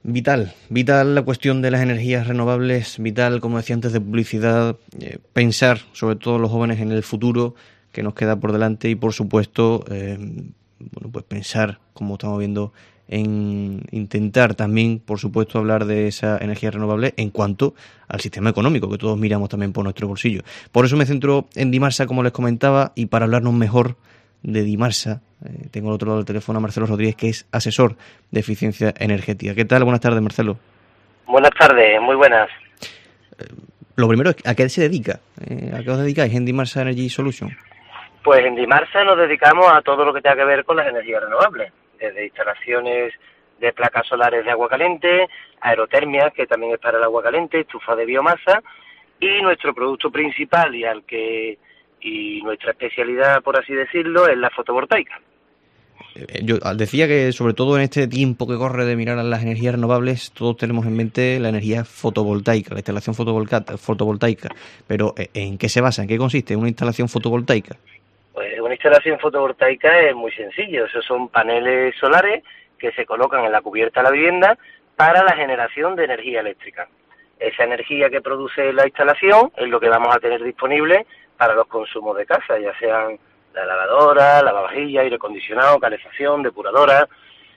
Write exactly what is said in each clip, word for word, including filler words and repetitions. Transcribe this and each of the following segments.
Vital, vital la cuestión de las energías renovables, vital, como decía antes, de publicidad, eh, pensar, sobre todo los jóvenes, en el futuro que nos queda por delante y, por supuesto, eh, bueno, pues pensar, como estamos viendo, en intentar también, por supuesto, hablar de esa energía renovable en cuanto al sistema económico, que todos miramos también por nuestro bolsillo. Por eso me centro en Dimarsa, como les comentaba, y para hablarnos mejor de Dimarsa, eh, tengo al otro lado del teléfono a Marcelo Rodríguez, que es asesor de eficiencia energética. ¿Qué tal? Buenas tardes, Marcelo. Buenas tardes, muy buenas. Eh, lo primero es, ¿a qué se dedica? Eh, ¿A qué os dedicáis en Dimarsa Energy Solution? Pues en Dimarsa nos dedicamos a todo lo que tenga que ver con las energías renovables, desde instalaciones de placas solares de agua caliente, aerotermia, que también es para el agua caliente, estufa de biomasa, y nuestro producto principal y al que y nuestra especialidad, por así decirlo, es la fotovoltaica. Yo decía que, sobre todo en este tiempo que corre de mirar a las energías renovables, todos tenemos en mente la energía fotovoltaica, la instalación fotovoltaica. Pero ¿en qué se basa? ¿En qué consiste una instalación fotovoltaica? Pues una instalación fotovoltaica es muy sencillo. Esos son paneles solares que se colocan en la cubierta de la vivienda para la generación de energía eléctrica. Esa energía que produce la instalación es lo que vamos a tener disponible para los consumos de casa, ya sean la lavadora, lavavajillas, aire acondicionado, calefacción, depuradora.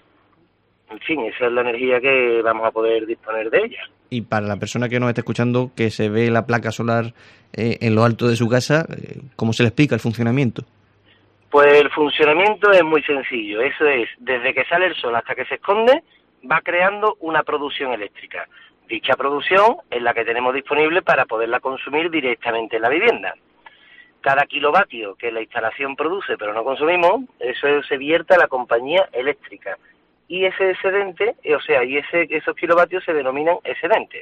En fin, esa es la energía que vamos a poder disponer de ella. Y para la persona que nos está escuchando, que se ve la placa solar eh, en lo alto de su casa, eh, ¿cómo se le explica el funcionamiento? Pues el funcionamiento es muy sencillo. Eso es, desde que sale el sol hasta que se esconde, va creando una producción eléctrica. Dicha producción es la que tenemos disponible para poderla consumir directamente en la vivienda. Cada kilovatio que la instalación produce pero no consumimos, eso se vierte a la compañía eléctrica. Y ese excedente, o sea, y ese, esos kilovatios se denominan excedentes.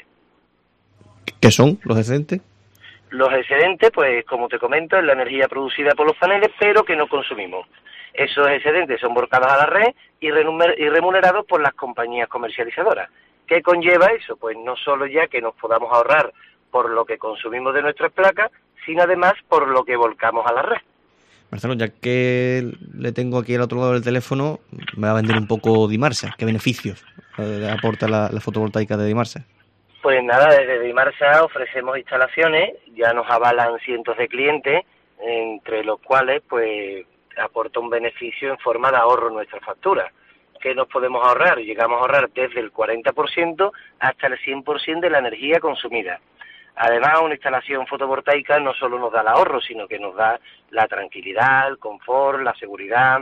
¿Qué son los excedentes? Los excedentes, pues como te comento, es la energía producida por los paneles, pero que no consumimos. Esos excedentes son volcados a la red y remunerados por las compañías comercializadoras. ¿Qué conlleva eso? Pues no solo ya que nos podamos ahorrar por lo que consumimos de nuestras placas, sino además por lo que volcamos a la red. Marcelo, ya que le tengo aquí al otro lado del teléfono, me va a vender un poco Dimarsa. ¿Qué beneficios eh, aporta la, la fotovoltaica de Dimarsa? Pues nada, desde Dimarsa ofrecemos instalaciones, ya nos avalan cientos de clientes, entre los cuales pues aporta un beneficio en forma de ahorro en nuestra factura. ¿Qué nos podemos ahorrar? Llegamos a ahorrar desde el cuarenta por ciento hasta el cien por ciento de la energía consumida. Además, una instalación fotovoltaica no solo nos da el ahorro, sino que nos da la tranquilidad, el confort, la seguridad.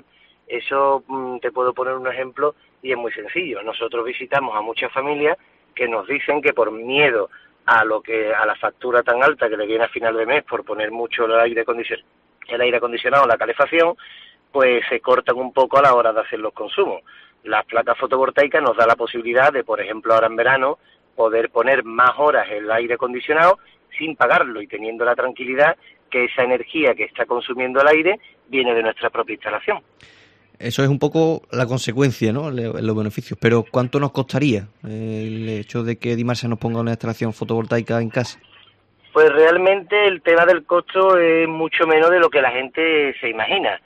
Eso mmm, te puedo poner un ejemplo y es muy sencillo. Nosotros visitamos a muchas familias que nos dicen que por miedo a lo que a la factura tan alta que le viene a final de mes por poner mucho el aire acondicionado, el aire acondicionado, la calefacción, pues se cortan un poco a la hora de hacer los consumos. Las placas fotovoltaicas nos da la posibilidad de, por ejemplo, ahora en verano, poder poner más horas el aire acondicionado sin pagarlo y teniendo la tranquilidad que esa energía que está consumiendo el aire viene de nuestra propia instalación. Eso es un poco la consecuencia, ¿no?, los beneficios. Pero ¿cuánto nos costaría el hecho de que Dimarsa nos ponga una instalación fotovoltaica en casa? Pues realmente el tema del costo es mucho menos de lo que la gente se imagina.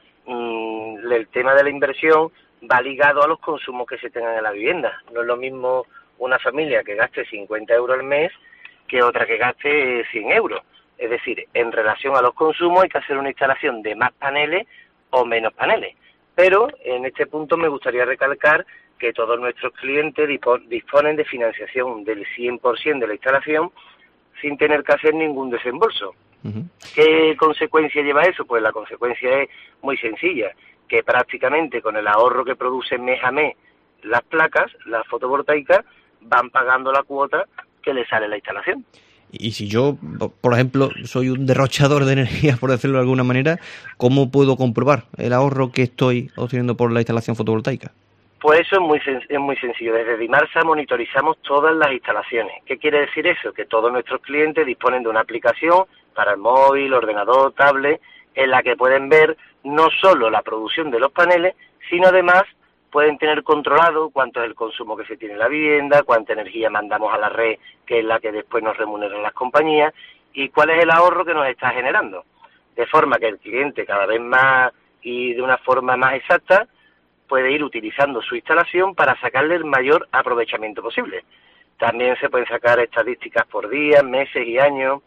Mm, el tema de la inversión va ligado a los consumos que se tengan en la vivienda. No es lo mismo una familia que gaste cincuenta euros al mes que otra que gaste cien euros. Es decir, en relación a los consumos hay que hacer una instalación de más paneles o menos paneles. Pero en este punto me gustaría recalcar que todos nuestros clientes disponen de financiación del cien por ciento de la instalación sin tener que hacer ningún desembolso. Uh-huh. ¿Qué consecuencia lleva eso? Pues la consecuencia es muy sencilla, que prácticamente con el ahorro que producen mes a mes las placas, las fotovoltaicas, van pagando la cuota que le sale la instalación. Y si yo, por ejemplo, soy un derrochador de energía, por decirlo de alguna manera, ¿cómo puedo comprobar el ahorro que estoy obteniendo por la instalación fotovoltaica? Pues eso es muy, es muy sencillo. Desde Dimarsa monitorizamos todas las instalaciones. ¿Qué quiere decir eso? Que todos nuestros clientes disponen de una aplicación para el móvil, ordenador, tablet, en la que pueden ver no solo la producción de los paneles, sino además pueden tener controlado cuánto es el consumo que se tiene en la vivienda, cuánta energía mandamos a la red, que es la que después nos remuneran las compañías, y cuál es el ahorro que nos está generando. De forma que el cliente cada vez más y de una forma más exacta puede ir utilizando su instalación para sacarle el mayor aprovechamiento posible. También se pueden sacar estadísticas por días, meses y años,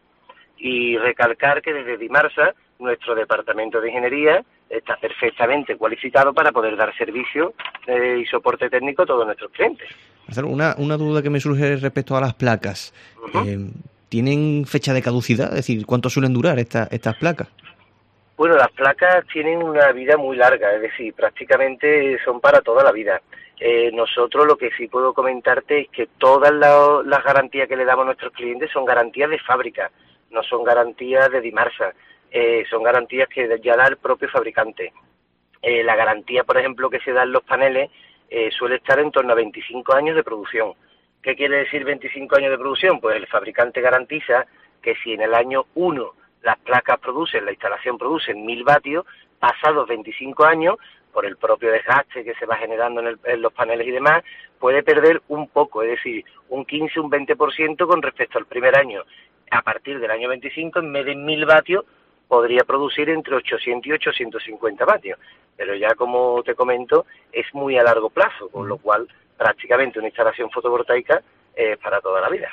y recalcar que desde Dimarsa, nuestro departamento de ingeniería está perfectamente cualificado para poder dar servicio eh, y soporte técnico a todos nuestros clientes. Marcelo, una, una duda que me surge respecto a las placas. Uh-huh. Eh, ¿Tienen fecha de caducidad? Es decir, ¿cuánto suelen durar esta, estas placas? Bueno, las placas tienen una vida muy larga, es decir, prácticamente son para toda la vida. Eh, nosotros lo que sí puedo comentarte es que todas la, las garantías que le damos a nuestros clientes son garantías de fábrica, no son garantías de Dimarsa, eh, son garantías que ya da el propio fabricante. Eh, la garantía, por ejemplo, que se da en los paneles eh, suele estar en torno a veinticinco años de producción. ¿Qué quiere decir veinticinco años de producción? Pues el fabricante garantiza que si en el año uno las placas producen, la instalación produce mil vatios, pasados veinticinco años, por el propio desgaste que se va generando en, el, en los paneles y demás, puede perder un poco, es decir, un quince, un veinte por ciento con respecto al primer año. A partir del año veinticinco, en vez de mil vatios, podría producir entre ochocientos y ochocientos cincuenta vatios. Pero ya, como te comento, es muy a largo plazo, con lo cual prácticamente una instalación fotovoltaica es para toda la vida.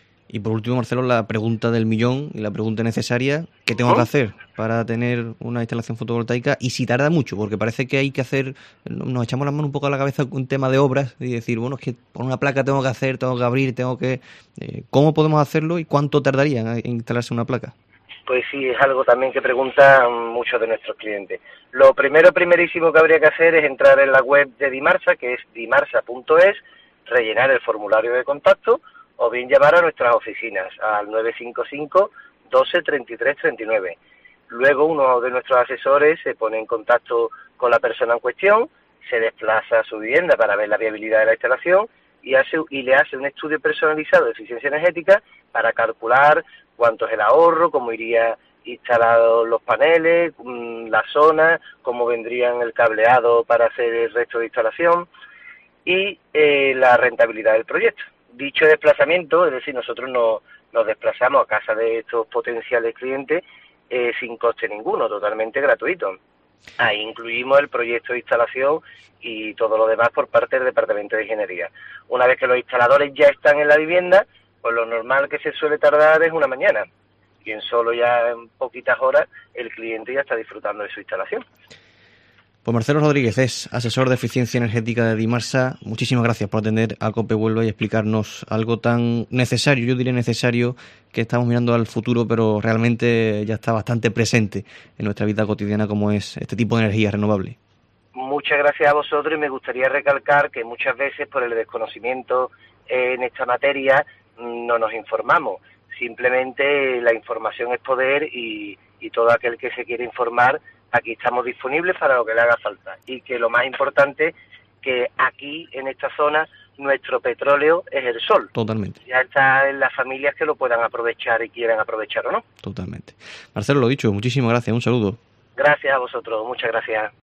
Y por último, Marcelo, la pregunta del millón y la pregunta necesaria, ¿qué tengo ¿Oh? que hacer para tener una instalación fotovoltaica? Y si tarda mucho, porque parece que hay que hacer, nos echamos las manos un poco a la cabeza con un tema de obras y decir, bueno, es que por una placa tengo que hacer, tengo que abrir, tengo que... Eh, ¿Cómo podemos hacerlo y cuánto tardaría en instalarse una placa? Pues sí, es algo también que preguntan muchos de nuestros clientes. Lo primero, primerísimo que habría que hacer es entrar en la web de Dimarsa, que es dimarsa punto es, rellenar el formulario de contacto, o bien llamar a nuestras oficinas al nueve cinco cinco, doce, treinta y tres, treinta y nueve. Luego uno de nuestros asesores se pone en contacto con la persona en cuestión, se desplaza a su vivienda para ver la viabilidad de la instalación y, hace, y le hace un estudio personalizado de eficiencia energética para calcular cuánto es el ahorro, cómo iría instalados los paneles, la zona, cómo vendrían el cableado para hacer el resto de instalación y eh, la rentabilidad del proyecto. Dicho desplazamiento, es decir, nosotros no, nos desplazamos a casa de estos potenciales clientes eh, sin coste ninguno, totalmente gratuito. Ahí incluimos el proyecto de instalación y todo lo demás por parte del Departamento de Ingeniería. Una vez que los instaladores ya están en la vivienda, pues lo normal que se suele tardar es una mañana. Y en solo ya en poquitas horas el cliente ya está disfrutando de su instalación. Pues Marcelo Rodríguez es asesor de eficiencia energética de Dimarsa. Muchísimas gracias por atender a COPE Huelva y explicarnos algo tan necesario, yo diría necesario, que estamos mirando al futuro, pero realmente ya está bastante presente en nuestra vida cotidiana, como es este tipo de energía renovable. Muchas gracias a vosotros y me gustaría recalcar que muchas veces por el desconocimiento en esta materia no nos informamos. Simplemente la información es poder y, y todo aquel que se quiere informar, aquí estamos disponibles para lo que le haga falta. Y que lo más importante, que aquí, en esta zona, nuestro petróleo es el sol. Totalmente. Ya está en las familias que lo puedan aprovechar y quieran aprovechar o no. Totalmente. Marcelo, lo dicho, muchísimas gracias, un saludo. Gracias a vosotros, muchas gracias.